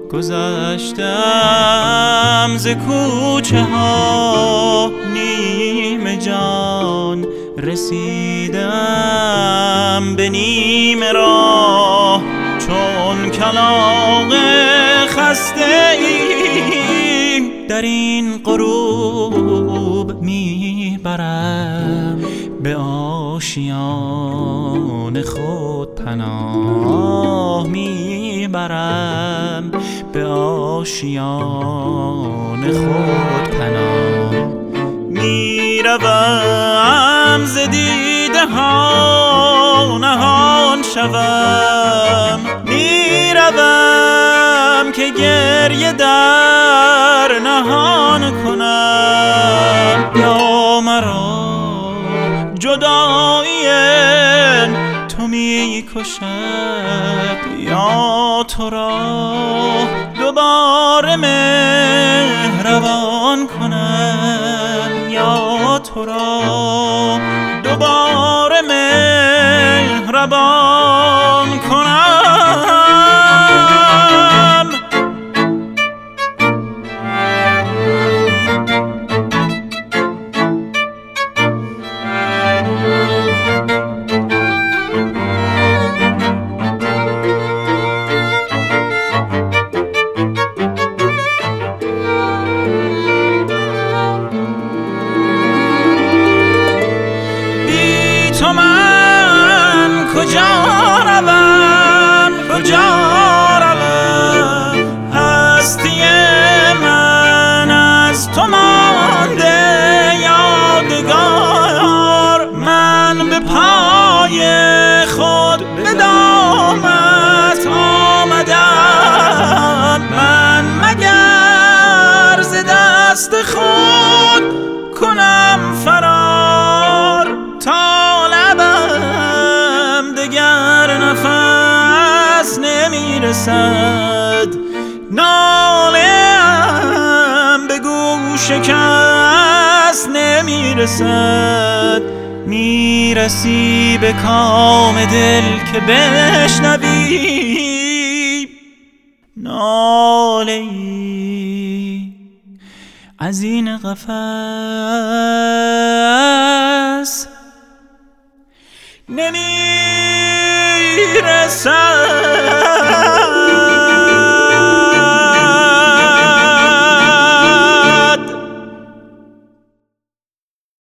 گذشتم ز کوچه ها نیمه جان، رسیدم به نیمه راه. چون کلاغ خسته ای در این غروب میبرم به آشیان خود پناه، میبرم به آشیان خود پناه. میروم ز دیده ها نهان شوم، میروم که گریه در نهان کنم. یا مرا جدایی تو می کشد، یا تو را دوباره مهربان کنم، یا تو را دوباره مهربان کنم. تو من کجا روم، کجا روم؟ هستی من از تو مانده یادگار. من به پای خود به دامت آمدم، من مگر ز دست خود کنم فرار؟ تا لبم دگر نفس نمیرسد، ناله‌ام به گوش کس نمیرسد. میرسی به کام دل که بشنوی ناله‌ای از این قفس نمیرسد.